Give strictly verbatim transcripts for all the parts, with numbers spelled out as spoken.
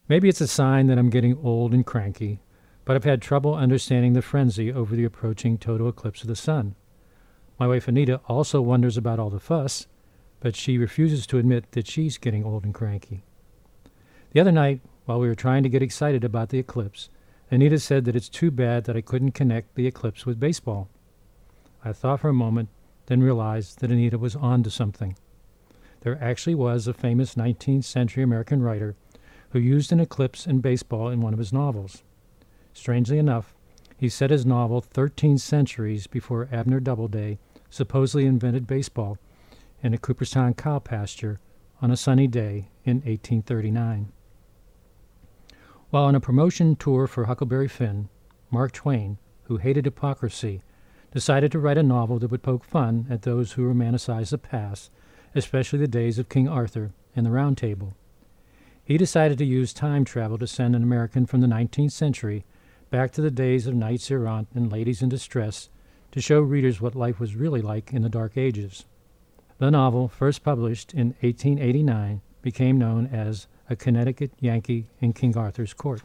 Maybe it's a sign that I'm getting old and cranky, but I've had trouble understanding the frenzy over the approaching total eclipse of the sun. My wife Anita also wonders about all the fuss, but she refuses to admit that she's getting old and cranky. The other night, while we were trying to get excited about the eclipse, Anita said that it's too bad that I couldn't connect the eclipse with baseball. I thought for a moment, then realized that Anita was on to something. There actually was a famous nineteenth century American writer who used an eclipse in baseball in one of his novels. Strangely enough, he set his novel thirteen centuries before Abner Doubleday supposedly invented baseball in a Cooperstown cow pasture on a sunny day in eighteen thirty-nine. While on a promotion tour for Huckleberry Finn, Mark Twain, who hated hypocrisy, decided to write a novel that would poke fun at those who romanticize the past, especially the days of King Arthur and the Round Table. He decided to use time travel to send an American from the nineteenth century back to the days of knights errant and ladies in distress to show readers what life was really like in the Dark Ages. The novel, first published in eighteen eighty-nine, became known as A Connecticut Yankee in King Arthur's Court.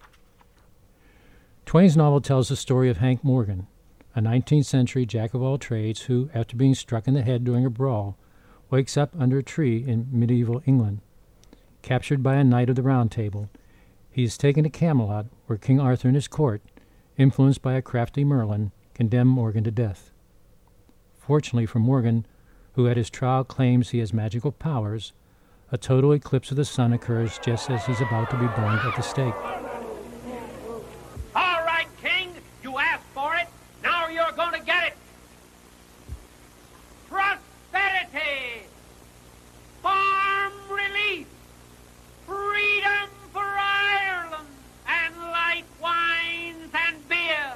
Twain's novel tells the story of Hank Morgan, a nineteenth century jack-of-all-trades who, after being struck in the head during a brawl, wakes up under a tree in medieval England. Captured by a knight of the Round Table, he is taken to Camelot, where King Arthur and his court, influenced by a crafty Merlin, condemn Morgan to death. Fortunately for Morgan, who at his trial claims he has magical powers, a total eclipse of the sun occurs just as he's about to be burned at the stake. All right, King, you asked for it. Now you're going to get it. Prosperity, farm relief, freedom for Ireland, and light wines and beer.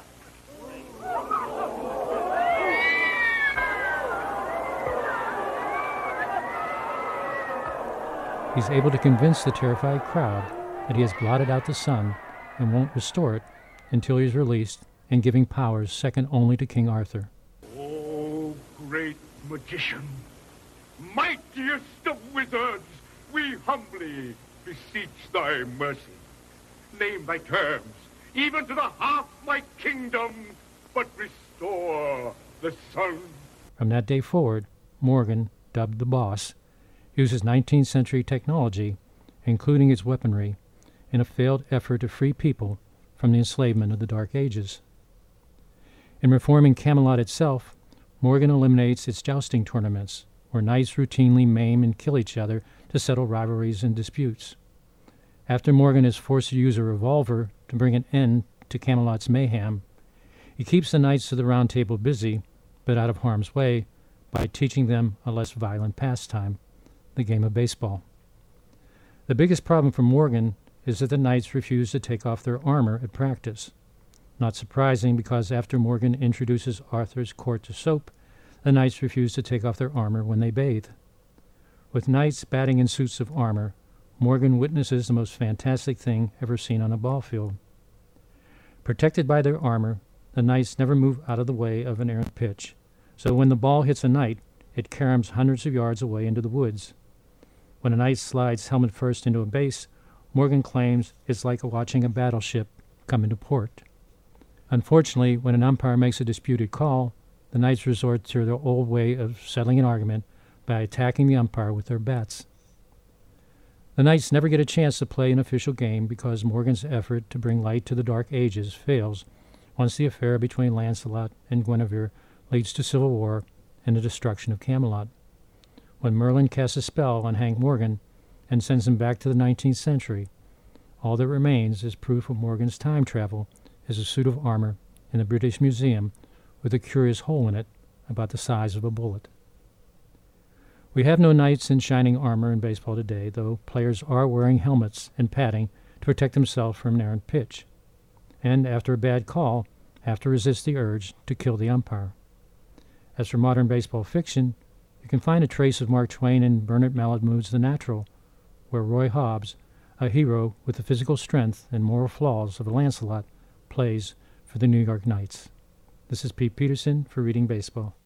He's able to convince the terrified crowd that he has blotted out the sun and won't restore it until he is released and giving powers second only to King Arthur. O great magician, mightiest of wizards, we humbly beseech thy mercy. Name thy terms, even to the half my kingdom, but restore the sun. From that day forward, Morgan, dubbed the Boss, uses nineteenth century technology, including its weaponry, in a failed effort to free people from the enslavement of the Dark Ages. In reforming Camelot itself, Morgan eliminates its jousting tournaments, where knights routinely maim and kill each other to settle rivalries and disputes. After Morgan is forced to use a revolver to bring an end to Camelot's mayhem, he keeps the knights of the Round Table busy, but out of harm's way, by teaching them a less violent pastime, the game of baseball. The biggest problem for Morgan is that the knights refuse to take off their armor at practice. Not surprising, because after Morgan introduces Arthur's court to soap, the knights refuse to take off their armor when they bathe. With knights batting in suits of armor, Morgan witnesses the most fantastic thing ever seen on a ball field. Protected by their armor, the knights never move out of the way of an errant pitch, so when the ball hits a knight, it caroms hundreds of yards away into the woods. When a knight slides helmet first into a base, Morgan claims it's like watching a battleship come into port. Unfortunately, when an umpire makes a disputed call, the knights resort to their old way of settling an argument by attacking the umpire with their bats. The knights never get a chance to play an official game because Morgan's effort to bring light to the Dark Ages fails once the affair between Lancelot and Guinevere leads to civil war and the destruction of Camelot. When Merlin casts a spell on Hank Morgan and sends him back to the nineteenth century, all that remains as proof of Morgan's time travel is a suit of armor in the British Museum with a curious hole in it about the size of a bullet. We have no knights in shining armor in baseball today, though players are wearing helmets and padding to protect themselves from an errant pitch, and after a bad call, have to resist the urge to kill the umpire. As for modern baseball fiction, you can find a trace of Mark Twain in Bernard Malamud's The Natural, where Roy Hobbs, a hero with the physical strength and moral flaws of a Lancelot, plays for the New York Knights. This is Pete Peterson for Reading Baseball.